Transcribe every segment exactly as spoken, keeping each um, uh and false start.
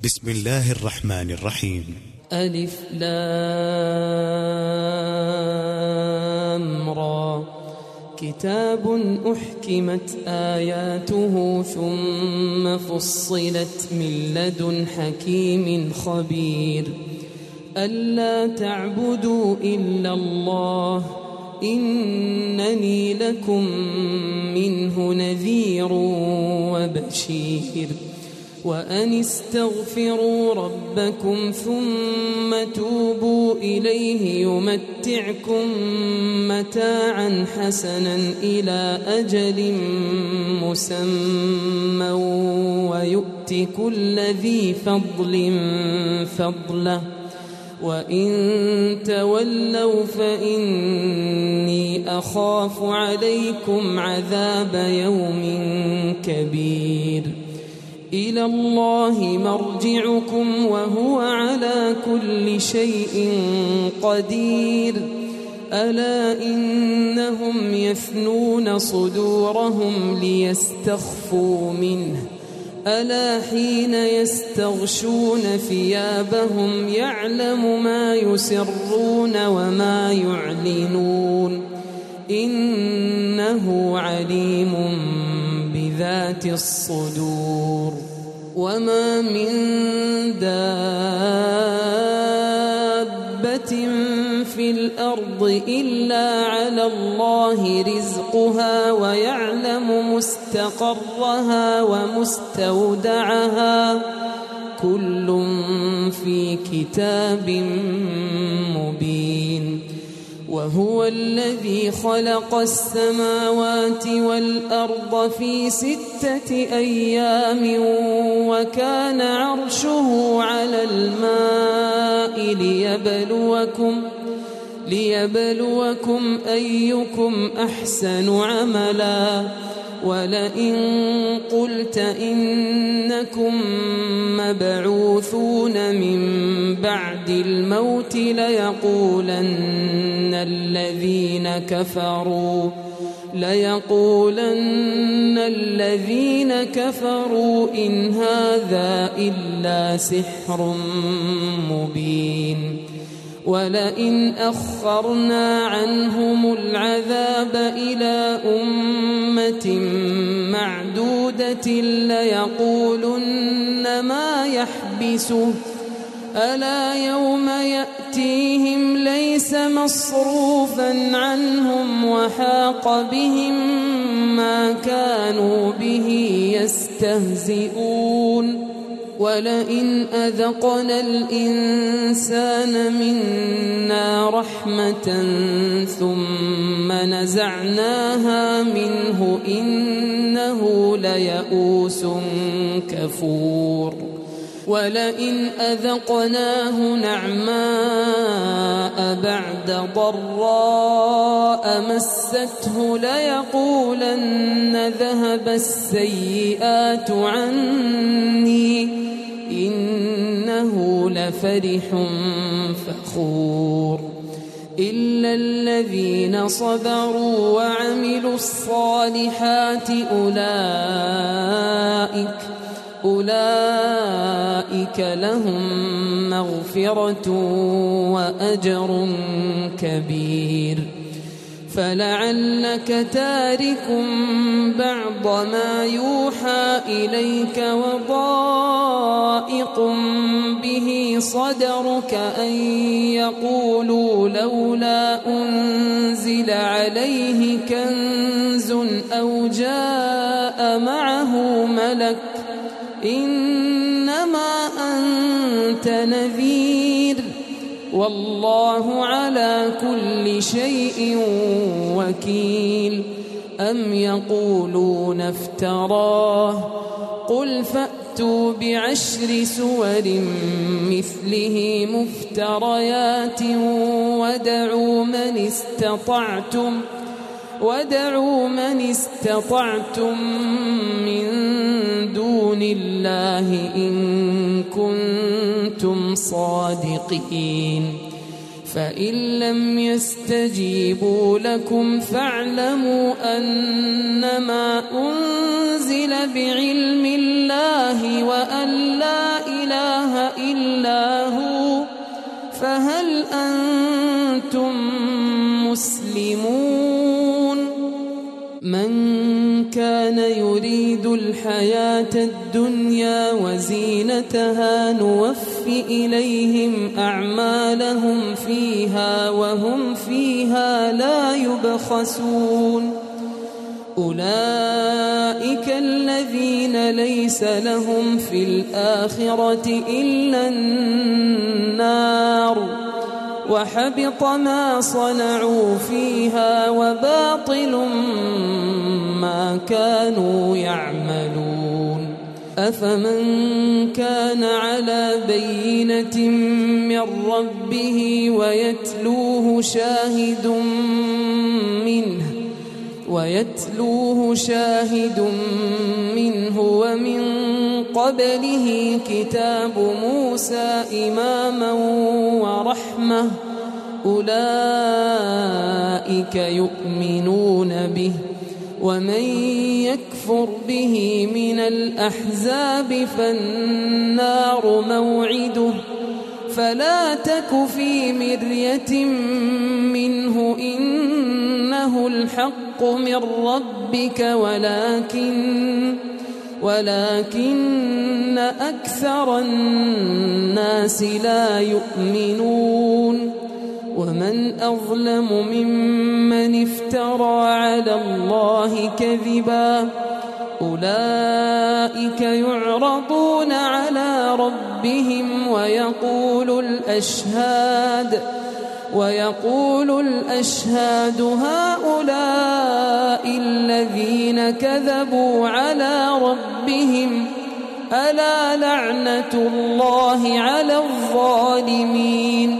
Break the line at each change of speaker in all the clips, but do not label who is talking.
بسم الله الرحمن الرحيم.
ألف لام را كتاب أحكمت آياته ثم فصلت من لدن حكيم خبير ألا تعبدوا إلا الله إنني لكم منه نذير وبشير وأن استغفروا ربكم ثم توبوا إليه يمتعكم متاعا حسنا إلى أجل مسمى ويؤت كل ذي فضل فضله وإن تولوا فإني أخاف عليكم عذاب يوم كبير إلى الله مرجعكم وهو على كل شيء قدير ألا إنهم يثنون صدورهم ليستخفوا منه ألا حين يستغشون ثيابهم يعلم ما يسرون وما يعلنون إنه عليم بذات الصدور وما من دابة في الأرض إلا على الله رزقها ويعلم مستقرها ومستودعها كل في كتاب مبين وهو الذي خلق السماوات والأرض في ستة أيام وكان عرشه على الماء ليبلوكم ليبلوكم أيكم أحسن عملا ولئن قلت إنكم مبعوثون من بعد الموت ليقولن الذين كفروا ليقولن الذين كفروا إن هذا إلا سحر مبين ولئن أخرنا عنهم العذاب إلى أمة معدودة ليقولن ما يحبسه ألا يوم يأتيهم ليس مصروفا عنهم وحاق بهم ما كانوا به يستهزئون ولئن أذقنا الإنسان منا رحمة ثم نزعناها منه إنه ليئوس كفور ولئن أذقناه نعماء بعد ضراء مسته ليقولن ذهب السيئات عني إنه لفرح فخور إلا الذين صبروا وعملوا الصالحات أولئك أولئك لهم مغفرة وأجر كبير فلعلك تارك بعض ما يوحى إليك وضائق به صدرك أن يقولوا لولا أنزل عليه كنز أو جاء معه ملك إنما أنت نذير والله على كل شيء وكيل أم يقولون افتراه قل فأتوا بعشر سور مثله مفتريات وادعوا من استطعتم وادعوا من استطعتم من دون الله إن كنتم صادقين فإن لم يستجيبوا لكم فاعلموا أنما أنزل بعلم الله وأن لا إله إلا هو فهل أنتم مسلمون؟ من كان يريد الحياة الدنيا وزينتها نوف إليهم أعمالهم فيها وهم فيها لا يبخسون. أولئك الذين ليس لهم في الآخرة إلا النار وحبط ما صنعوا فيها وباطل ما كانوا يعملون. أفمن كان على بينة من ربه ويتلوه شاهد منه ويتلوه شاهد منه ومن قبله كتاب موسى إماما ورحمة أولئك يؤمنون به ومن يكفر به من الأحزاب فالنار موعده فلا تك في مرية منه إنه الحق من ربك ولكن ولكن أكثر الناس لا يؤمنون. ومن أظلم ممن افترى على الله كذبا أولئك يعرضون على ربهم ويقول الأشهاد ويقول الأشهاد هؤلاء الذين كذبوا على ربهم ألا لعنة الله على الظالمين.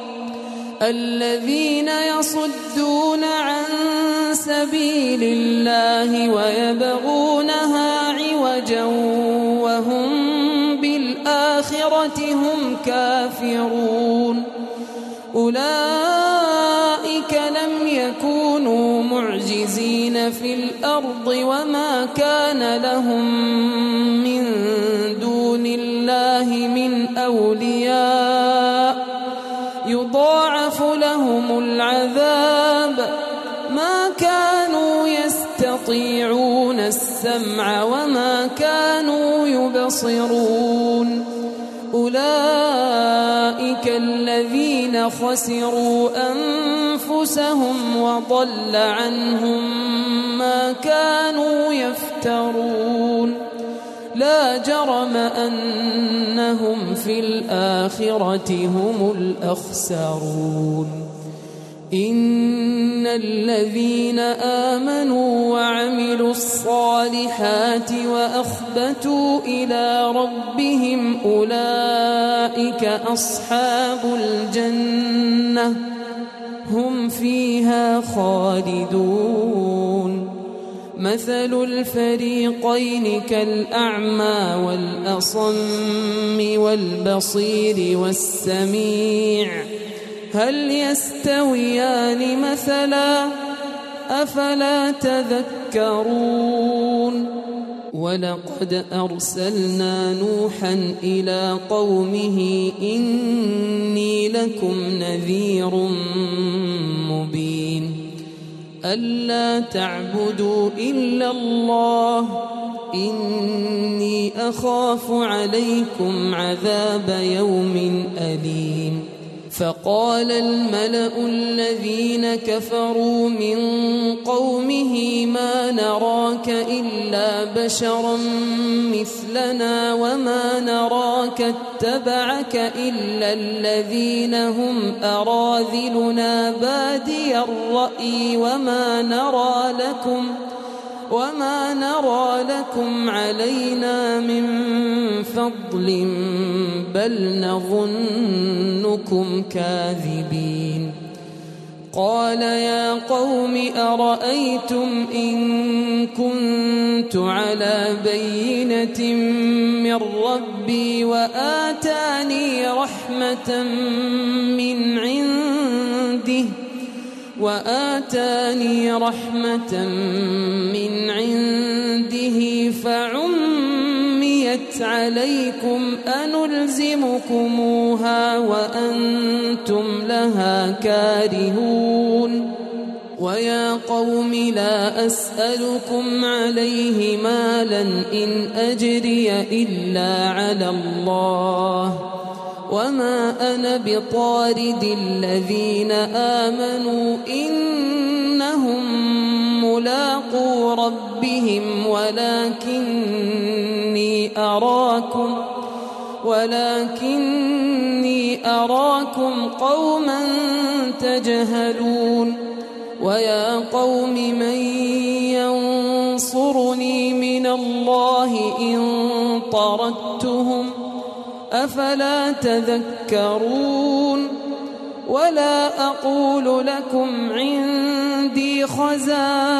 الذين يصدون عن سبيل الله ويبغونها عوجا وهم بالآخرة هم كافرون أولئك لم يكونوا معجزين في الأرض وما كان لهم من دون الله من أولياء يضاعف لهم العذاب ما كانوا يستطيعون السمع وما كانوا يبصرون. أولئك الذين خسروا أنفسهم وضل عنهم ما كانوا يفترون. لا جرم أنهم في الآخرة هم الأخسرون. إن الذين آمنوا وعملوا الصالحات وأخبتوا إلى ربهم أولئك أصحاب الجنة هم فيها خالدون. مثل الفريقين كالأعمى والأصم والبصير والسميع هل يستويان مثلا أفلا تذكرون. ولقد أرسلنا نوحا إلى قومه إني لكم نذير مبين ألا تعبدوا إلا الله إني أخاف عليكم عذاب يوم أليم. فقال الملأ الذين كفروا من قومه ما نراك إلا بشرا مثلنا وما نراك اتبعك إلا الذين هم أراذلنا بادي الرأي وما نرى لكم وما نرى لكم علينا من فضل بل نظنكم كاذبين. قال يا قوم أرأيتم إن كنت على بينة من ربي وآتاني رحمة من عند عنده وآتاني رحمة من عنده فعميت عليكم أنلزمكموها وأنتم لها كارهون ويا قوم لا أسألكم عليه مالا إن أجري إلا على الله وما أنا بطارد الذين آمنوا إنهم ملاقو ربهم ولكني أراكم ولكني أراكم قوما تجهلون ويا قوم من ينصرني من الله إن طردتهم أفلا تذكرون ولا أقول لكم عندي خزائن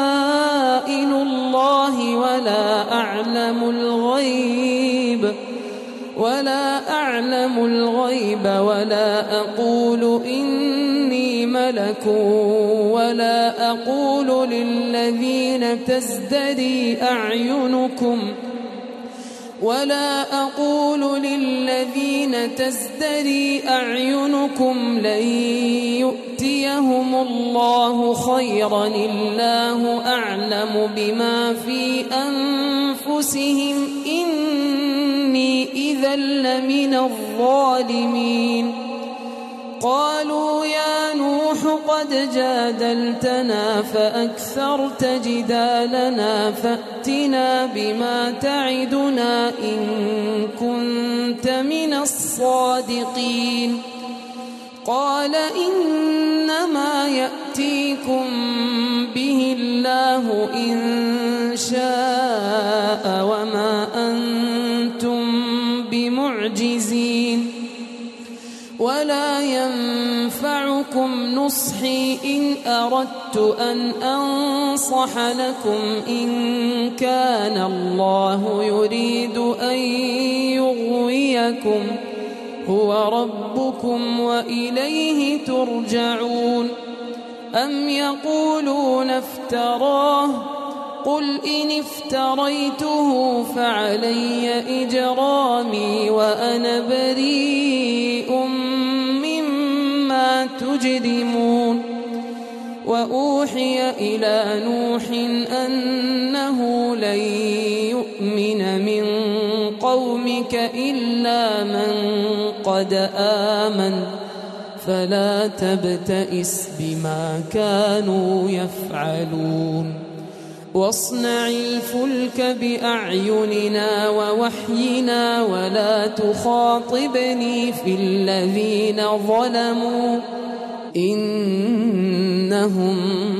الله ولا أعلم الغيب ولا أعلم الغيب ولا أقول إني ملك ولا أقول للذين تزدري أعينكم ولا أقول للذين تزدري أعينكم لن يؤتيهم الله خيرا الله أعلم بما في أنفسهم إني إذا لمن الظالمين قالوا يا نوح قد جادلتنا فأكثرت جدالنا فأتنا بما تعدنا إن كنت من الصادقين قال إنما يأتيكم به الله إن شاء وما أنتم بمعجزين ولا ينفعكم نصحي إن أردت أن أنصح لكم إن كان الله يريد أن يغويكم هو ربكم وإليه ترجعون أم يقولون افتراه قل إن افتريته فعلي إجرامي وأنا بريء مما تجرمون وأوحي إلى نوح أنه لن يؤمن من قومك إلا من قد آمن فلا تبتئس بما كانوا يفعلون واصنع الفلك بأعيننا ووحينا ولا تخاطبني في الذين ظلموا إنهم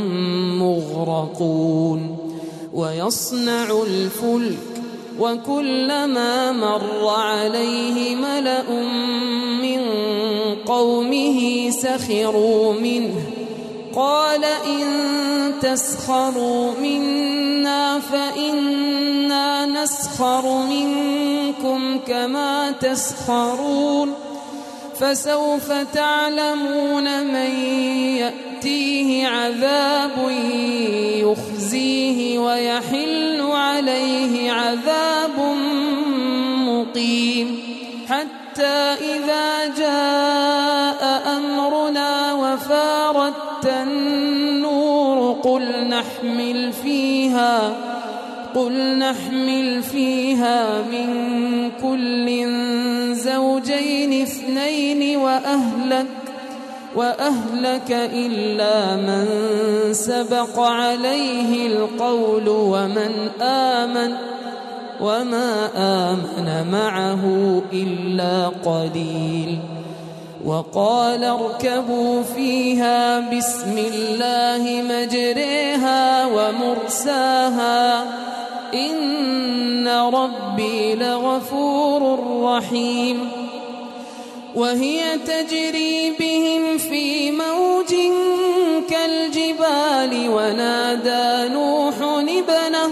مغرقون ويصنع الفلك وكلما مر عليه ملأ من قومه سخروا منه قال إن تسخروا منا فإنا نسخر منكم كما تسخرون فسوف تعلمون من يأتيه عذاب يخزيه ويحل عليه عذاب مقيم حتى إذا جاء أمرنا وفارت النور قل نحمل فيها قل نحمل فيها من كل زوجين اثنين وأهلك وأهلك إلا من سبق عليه القول ومن آمن وما آمن معه إلا قليل وقال اركبوا فيها بسم الله مجريها ومرساها إن ربي لغفور رحيم وهي تجري بهم في موج كالجبال ونادى نوح ابنه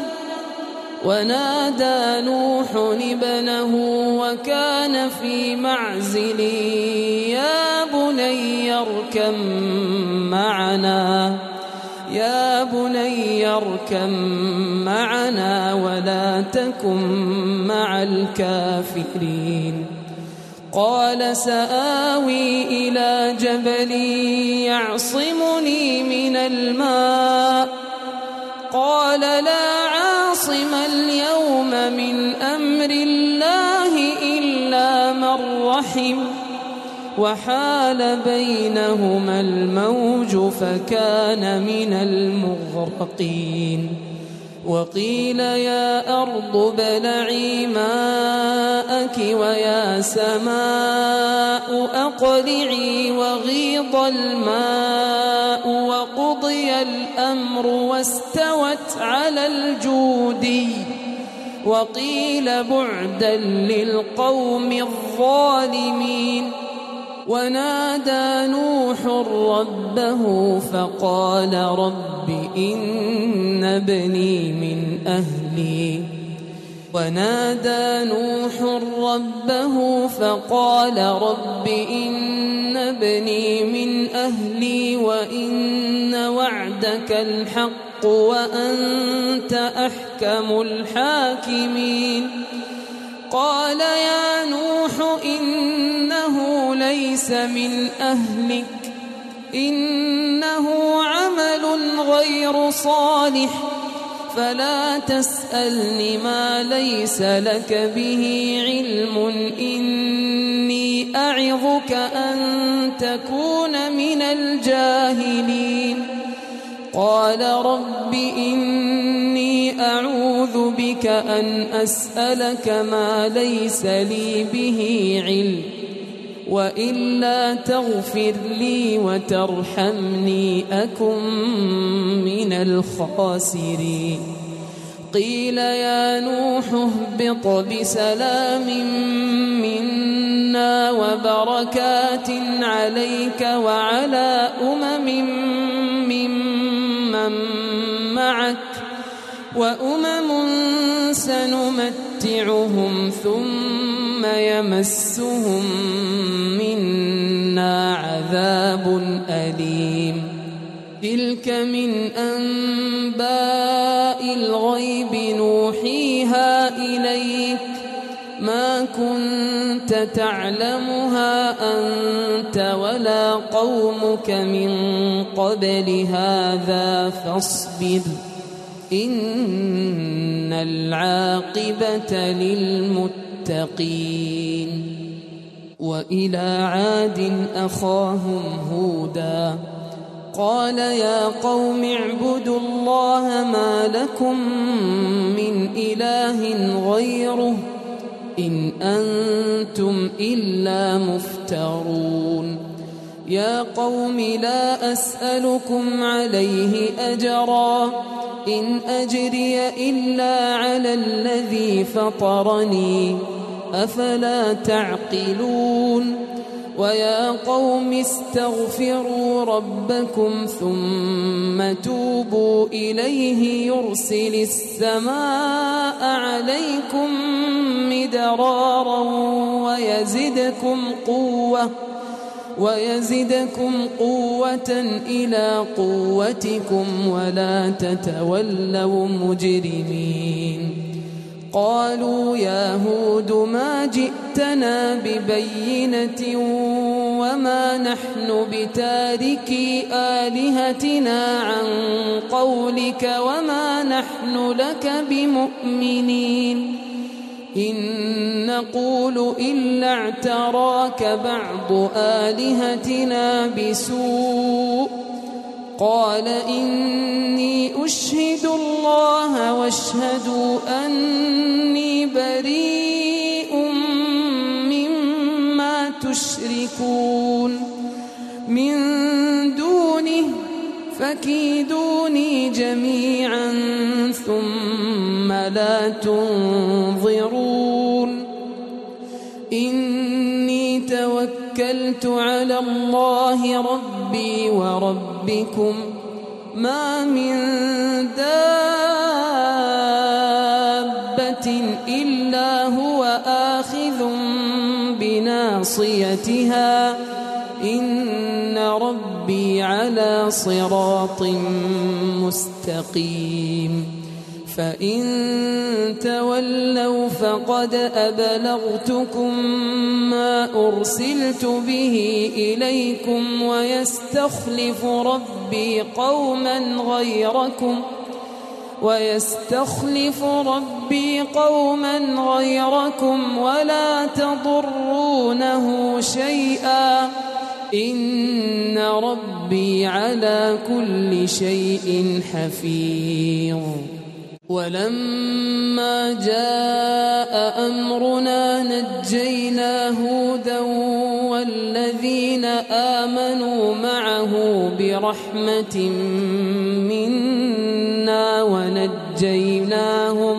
ونادى نوح ابنه وكان في معزل يا بني اركب معنا يا بني اركب معنا ولا تكن مع الكافرين قال سآوي إلى جبل يعصمني من الماء قال لا عاصم اليوم من أمر الله إلا من رحم وحال بينهما الموج فكان من المغرقين وقيل يا أرض ابلعي ماءك ويا سماء أقلعي وغيض الماء وقضي الأمر واستوت على الجودي وقيل بعدا للقوم الظالمين ونادى نوح ربه فقال رب إن ابني من أهلي ونادى نوح ربه فقال رب إن ابني من أهلي وإن وعدك الحق وأنت أحكم الحاكمين قال يا نوح إنه ليس من أهلك إنه عمل غير صالح فلا تسألني ما ليس لك به علم إني أعظك أن تكون من الجاهلين قال رب إني أعوذ بك أن أسألك ما ليس لي به علم وإلا تغفر لي وترحمني أكن من الخاسرين قيل يا نوح اهبط بسلام منا وبركات عليك وعلى أمم ممن معك وأمم سنمتعهم ثم يمسهم منا عذاب أليم تلك من أنباء الغيب نوحيها إليك ما كنت تعلمها أنت ولا قومك من قبل هذا فاصبر إن العاقبة للمتقين وإلى عاد أخاهم هودا قال يا قوم اعبدوا الله ما لكم من إله غيره إن أنتم إلا مفترون يا قوم لا أسألكم عليه أجرا إن أجري إلا على الذي فطرني أفلا تعقلون ويا قوم استغفروا ربكم ثم توبوا إليه يرسل السماء عليكم مدرارا ويزدكم قوة ويزدكم قوة إلى قوتكم ولا تتولوا مجرمين قالوا يا هود ما جئتنا ببينة وما نحن بتاركي آلهتنا عن قولك وما نحن لك بمؤمنين إن نقول إلا اعتراك بعض آلهتنا بسوء قال إني أشهد الله واشهدوا أني بريء مما تشركون من دونه فكيدوني جميعا ثم لا تنظرون إني توكلت على الله ربي وربكم ما من دابة إلا هو آخذ بناصيتها ناصيتها إن ربي على صراط مستقيم فإن تولوا فقد أبلغتكم ما أرسلت به إليكم ويستخلف ربي قوما غيركم ويستخلف ربي قوما غيركم ولا تضرونه شيئا إن ربي على كل شيء حفيظ ولما جاء أمرنا نجينا هودا والذين آمنوا معه برحمة منا ونجيناهم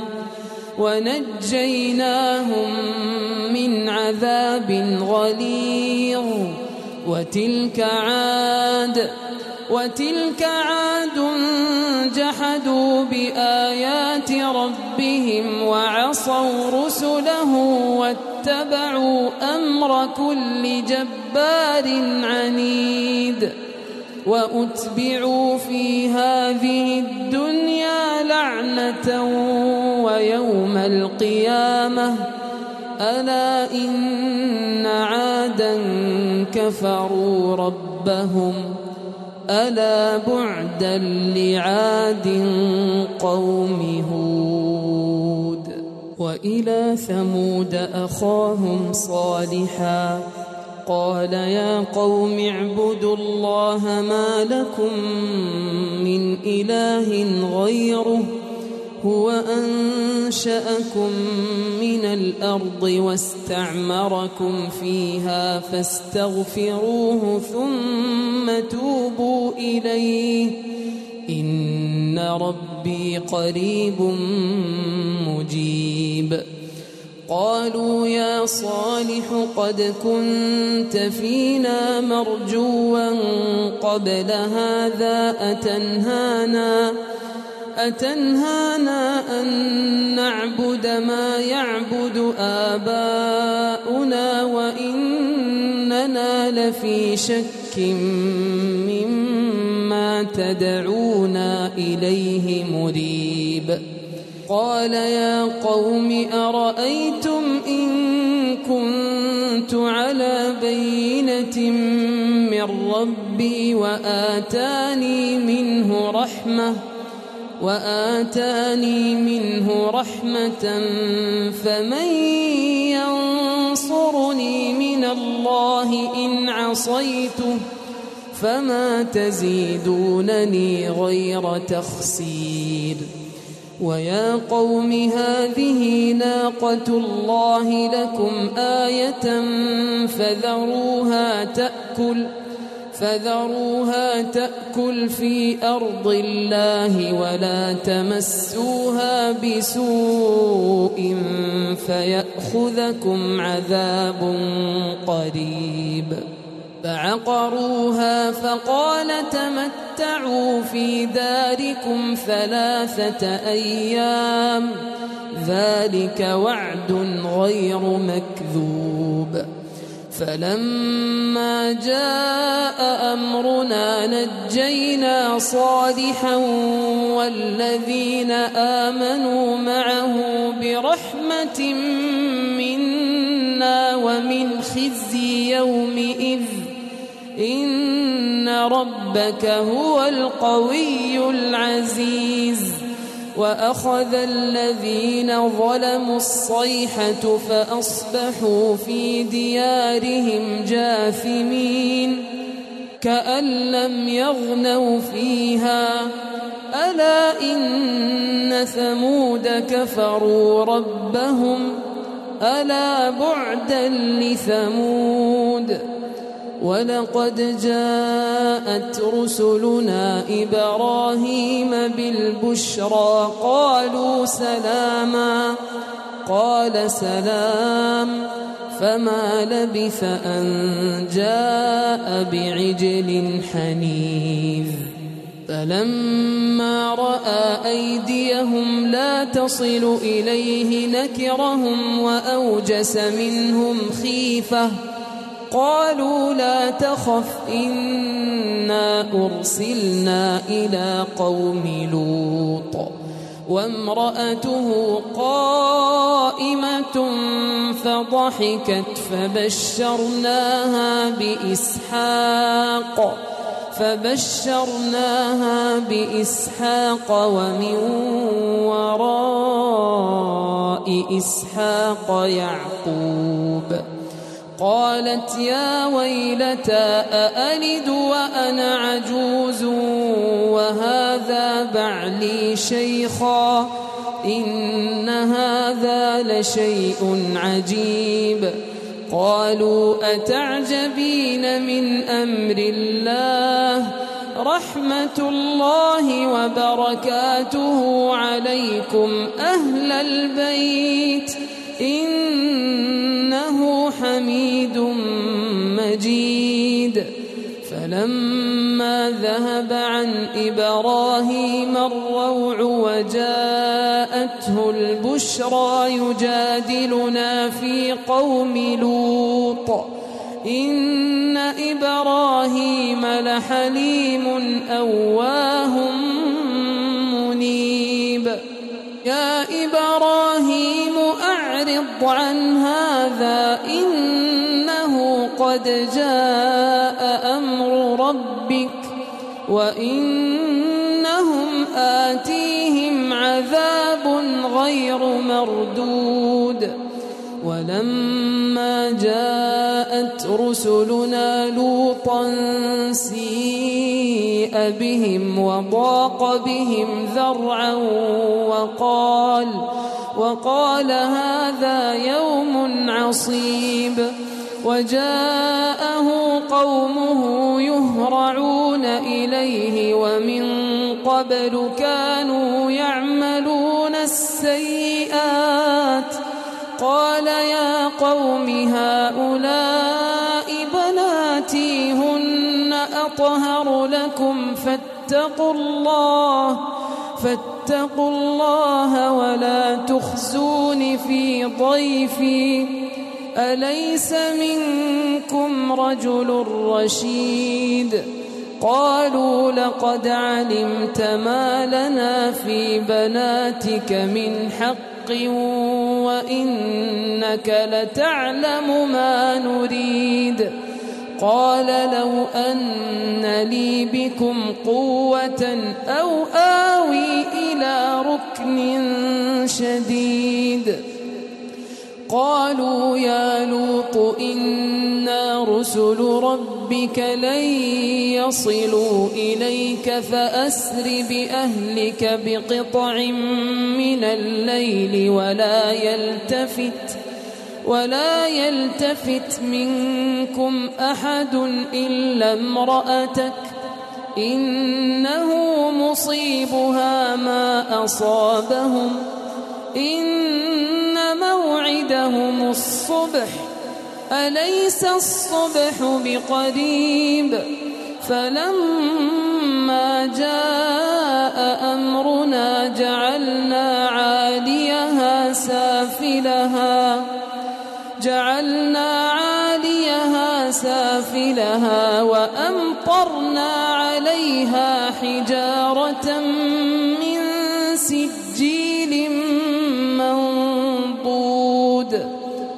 ونجيناهم من عذاب غليظ وتلك عاد وتلك عاد جحدوا بآيات ربهم وعصوا رسله واتبعوا أمر كل جبار عنيد وأتبعوا في هذه الدنيا لعنة ويوم القيامة ألا إن عادا كفروا ربهم ألا بعدا لعاد قوم هود وإلى ثمود أخاهم صالحا قال يا قوم اعبدوا الله ما لكم من إله غيره هو أنشأكم من الأرض واستعمركم فيها فاستغفروه ثم توبوا إليه إن ربي قريب مجيب قالوا يا صالح قد كنت فينا مرجوا قبل هذا أتنهانا أتنهانا أن نعبد ما يعبد آباؤنا وإننا لفي شك مما تدعونا إليه مريب قال يا قوم أرأيتم إن كنت على بينة من ربي وآتاني منه رحمة وآتاني منه رحمة فمن ينصرني من الله إن عصيته فما تزيدونني غير تخسير ويا قوم هذه ناقة الله لكم آية فذروها تأكل فذروها تأكل في أرض الله ولا تمسوها بسوء فيأخذكم عذاب قريب فعقروها فقال تمتعوا في داركم ثلاثة أيام ذلك وعد غير مكذوب فلما جاء أمرنا نجينا صالحا والذين آمنوا معه برحمة منا ومن خزي يومئذ إن ربك هو القوي العزيز وأخذ الذين ظلموا الصيحة فأصبحوا في ديارهم جاثمين كأن لم يغنوا فيها ألا إن ثمود كفروا ربهم ألا بعدا لثمود ولقد جاءت رسلنا إبراهيم بالبشرى قالوا سلاما قال سلام فما لبث أن جاء بعجل حنيذ فلما رأى أيديهم لا تصل إليه نكرهم وأوجس منهم خيفة قالوا لا تخف إنا أرسلنا إلى قوم لوط وامرأته قائمة فضحكت فبشرناها بإسحاق فبشرناها بإسحاق ومن وراء إسحاق يعقوب قالت يا ويلتى أألد وأنا عجوز وهذا بعلي شيخا إن هذا لشيء عجيب قالوا أتعجبين من أمر الله رحمة الله وبركاته عليكم أهل البيت إنه حميد مجيد فلما ذهب عن إبراهيم الروع وجاءته البشرى يجادلنا في قوم لوط إن إبراهيم لحليم أواه منيب يا إبراهيم أعرض عن هذا إنه قد جاء أمر ربك وإنهم آتيهم عذاب غير مردود ولما جاءت رسلنا لوطا سيء بهم وضاق بهم ذرعا وقال وقال هذا يوم عصيب وجاءه قومه يهرعون إليه ومن قبل كانوا يعملون السيئات قال يا قوم هؤلاء بناتي هن أطهر لكم فاتقوا الله فاتقوا الله ولا تخزون في ضيفي أليس منكم رجل رشيد قالوا لقد علمت ما لنا في بناتك من حق وإنك لتعلم ما نريد قال لو أن لي بكم قوة أو آوي إلى ركن شديد قالوا يا لوط إنا رسل ربك لن يصلوا إليك فأسر بأهلك بقطع من الليل ولا يلتفت ولا يلتفت منكم أحد إلا امرأتك إنه مصيبها ما أصابهم إن موعدهم الصبح أليس الصبح بقريب فلما جاء أمرنا جعلنا عاليها سافلها جعلنا عاليها سافلها وأمطرنا عليها حجارة من سجيل منضود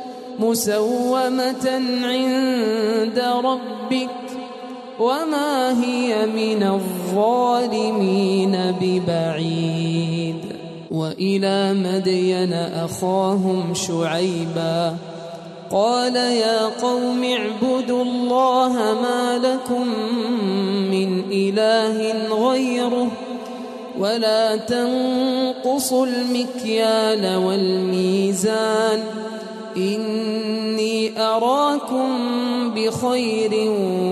مسومة عند ربك وما هي من الظالمين ببعيد وإلى مدين أخاهم شعيبا قال يا قوم اعبدوا الله ما لكم من إله غيره ولا تنقصوا المكيال والميزان إني أراكم بخير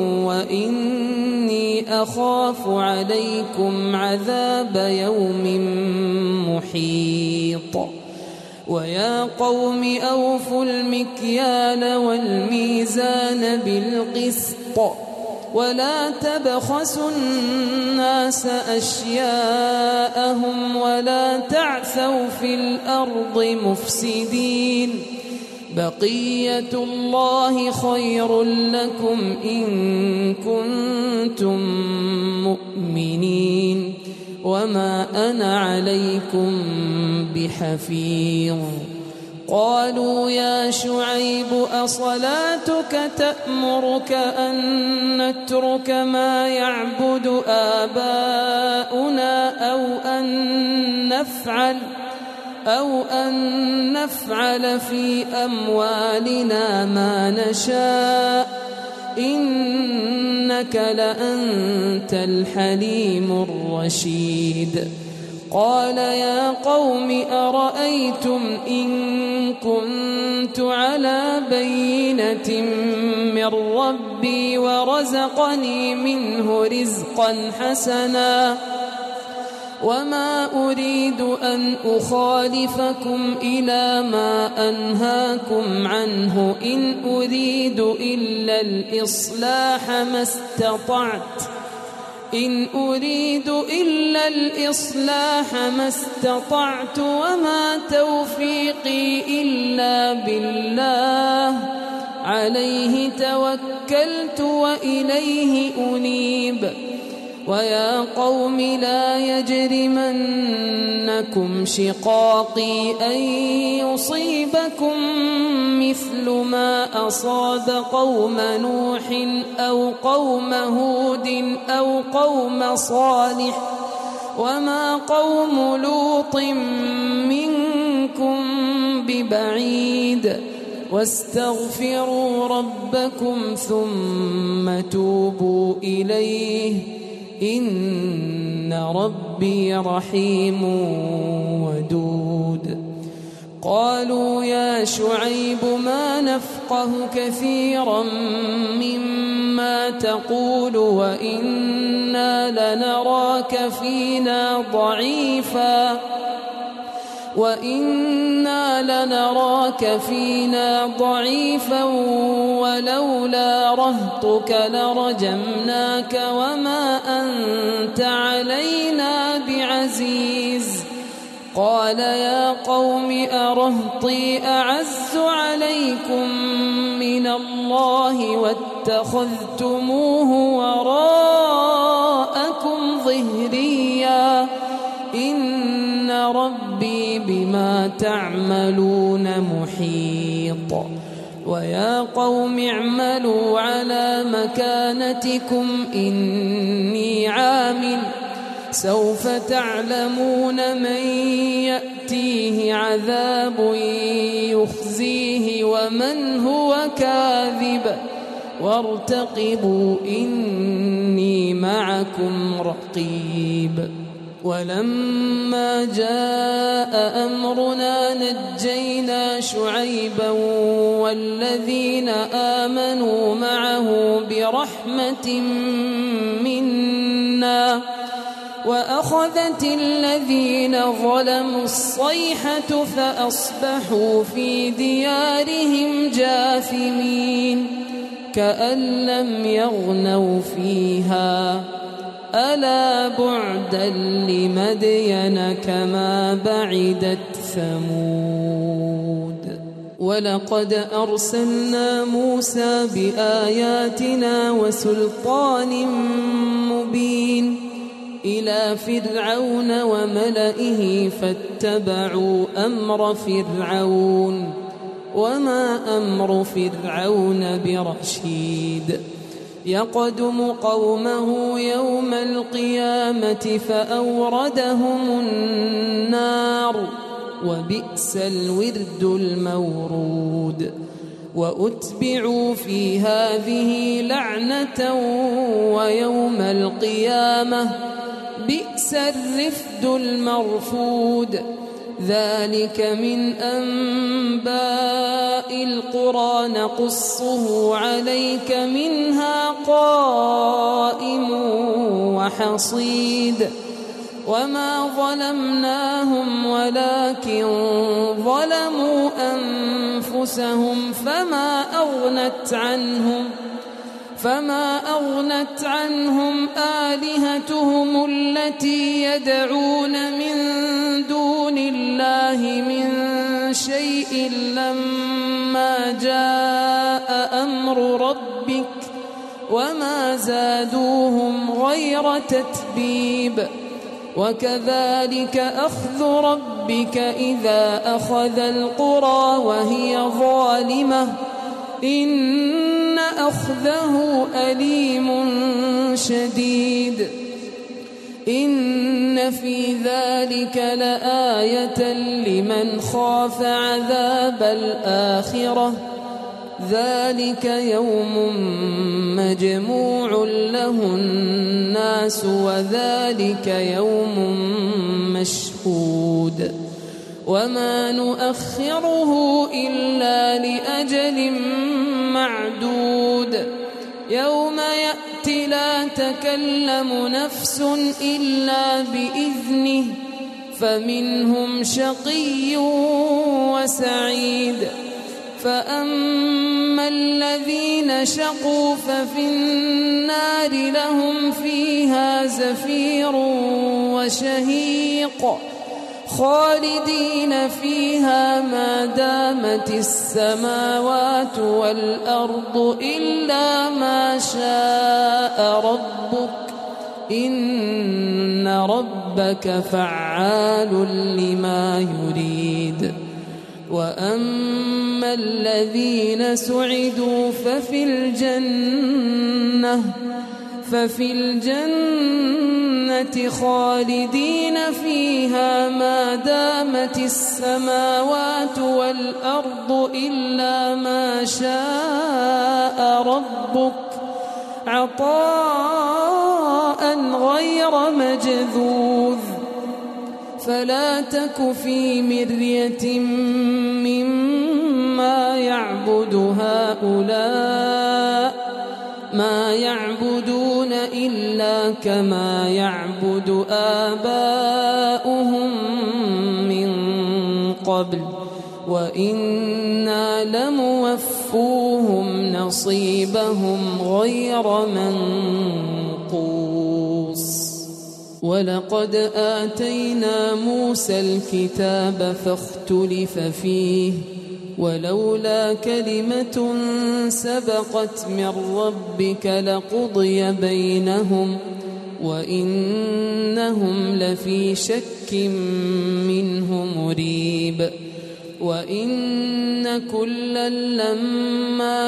وإني أخاف عليكم عذاب يوم محيط ويا قوم أوفوا المكيال والميزان بالقسط ولا تبخسوا الناس أشياءهم ولا تعثوا في الأرض مفسدين بقية الله خير لكم إن كنتم مؤمنين وما أنا عليكم بحفيظ. قالوا يا شعيب أصلاتك تأمرك أن نترك ما يعبد آباؤنا أو أن نفعل أو أن نفعل في أموالنا ما نشاء إنك لأنت الحليم الرشيد. قال يا قوم أرأيتم إن كنت على بينة من ربي ورزقني منه رزقا حسنا وما أريد أن أخالفكم إلى ما أنهاكم عنه إن أريد إلا الإصلاح ما استطعت إن أريد إلا الإصلاح ما استطعت وما توفيقي إلا بالله عليه توكلت وإليه أنيب. ويا قوم لا يجرمنكم شقاقي أن يصيبكم مثل ما أصاب قوم نوح أو قوم هود أو قوم صالح وما قوم لوط منكم ببعيد. واستغفروا ربكم ثم توبوا إليه إن ربي رحيم ودود. قالوا يا شعيب ما نفقه كثيرا مما تقول وإنا لنراك فينا ضعيفا وإنا لنراك فينا ضعيفا ولولا رهطك لرجمناك وما أنت علينا بعزيز. قال يا قوم أرهطي أعز عليكم من الله واتخذتموه وراءكم ظهريا إن ربي بما تعملون محيط. ويا قوم اعملوا على مكانتكم إني عامل سوف تعلمون من يأتيه عذاب يخزيه ومن هو كاذب وارتقبوا إني معكم رقيب. ولما جاء أمرنا نجينا شعيبا والذين آمنوا معه برحمة منا وأخذت الذين ظلموا الصيحة فأصبحوا في ديارهم جاثمين كأن لم يغنوا فيها ألا بعدا لمدين كما بعدت ثمود. ولقد أرسلنا موسى بآياتنا وسلطان مبين إلى فرعون وملئه فاتبعوا أمر فرعون وما أمر فرعون برشيد. يقدم قومه يوم القيامة فأوردهم النار وبئس الورد المورود. وأتبعوا في هذه لعنة ويوم القيامة بئس الرفد المرفود. ذلك من أنباء القرى نقصه عليك منها قائم وحصيد. وما ظلمناهم ولكن ظلموا أنفسهم فما أغنت عنهم فما أغنت عنهم آلهتهم التي يدعون من دون الله من شيء لما فلما جاء أمر ربك وما زادوهم غير تتبيب وكذلك أخذ ربك إذا أخذ القرى وهي ظالمة إن أخذه أليم شديد إن في ذلك لآية لمن خاف عذاب الآخرة ذلك يوم مجموع له الناس وذلك يوم مشهود وما نؤخره إلا لأجل معدود يوم يأتي لا تكلم نفس إلا بإذنه فمنهم شقي وسعيد فأما الذين شقوا ففي النار لهم فيها زفير وشهيق خالدين فيها ما دامت السماوات والأرض إلا ما شاء ربك إن ربك فعال لما يريد وأما الذين سعدوا ففي الجنة ففي الجنة خالدين فيها ما دامت السماوات والأرض إلا ما شاء ربك عطاء غير مجذوذ فلا تك في مرية مما يعبد هؤلاء ما يعبدون إلا كما يعبد آباؤهم من قبل وإنا لموفوهم نصيبهم غير منقوص ولقد آتينا موسى الكتاب فاختلف فيه ولولا كلمة سبقت من ربك لقضي بينهم وإنهم لفي شك منه مريب وإن كلا لما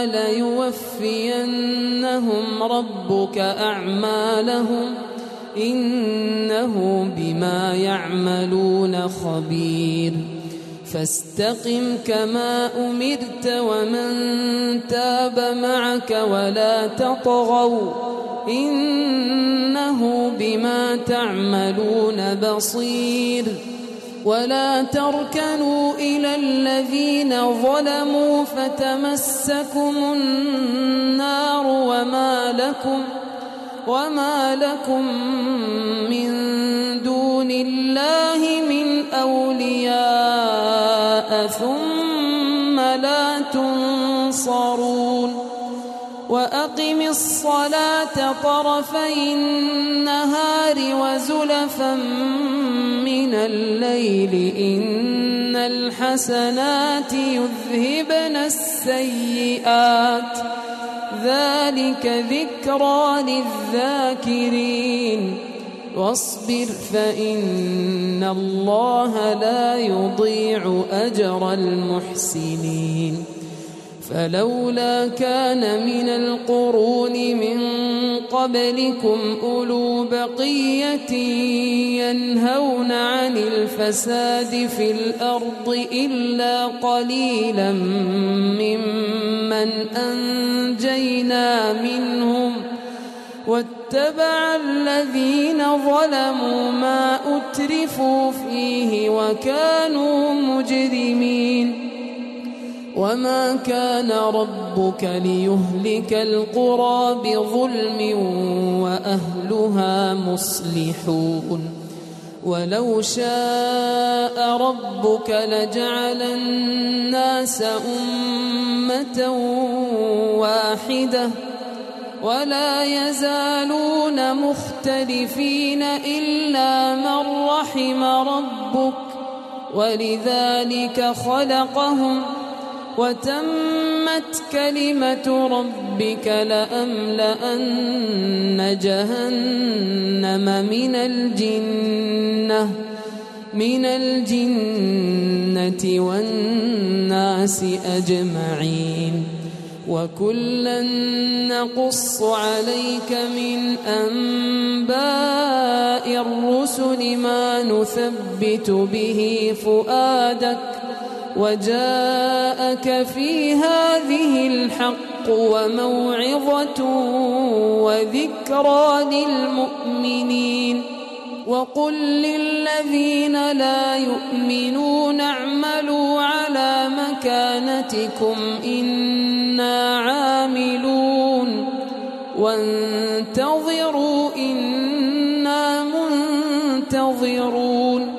ليوفينهم ربك أعمالهم إنه بما يعملون خبير فاستقم كما أمرت ومن تاب معك ولا تطغوا إنه بما تعملون بصير ولا تركنوا إلى الذين ظلموا فتمسكم النار وما لكم وما لكم من دون الله من أولياء ثم لا تنصرون وأقم الصلاة طرفي النهار وزلفا من الليل إن الحسنات يذهبن السيئات ذلك ذكرى للذاكرين واصبر فإن الله لا يضيع أجر المحسنين فلولا كان من القرون من قبلكم أولو بقية ينهون عن الفساد في الأرض إلا قليلا ممن أنجينا منهم واتبع الذين ظلموا ما أترفوا فيه وكانوا مجرمين وما كان ربك ليهلك القرى بظلم وأهلها مصلحون ولو شاء ربك لجعل الناس أمة واحدة ولا يزالون مختلفين إلا من رحم ربك ولذلك خلقهم وتمت كلمة ربك لأملأن جهنم من الجنة من الجنة والناس أجمعين وكلا نقص عليك من أنباء الرسل ما نثبت به فؤادك وجاءك في هذه الحق وموعظة وذكرى للمؤمنين وقل للذين لا يؤمنون اعملوا على مكانتكم إنا عاملون وانتظروا إنا منتظرون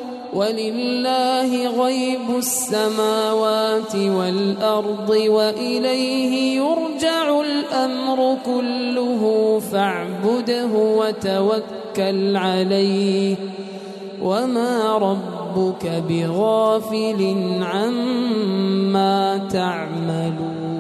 ولله غيب السماوات والأرض وإليه يرجع الأمر كله فاعبده وتوكل عليه وما ربك بغافل عما تعملون.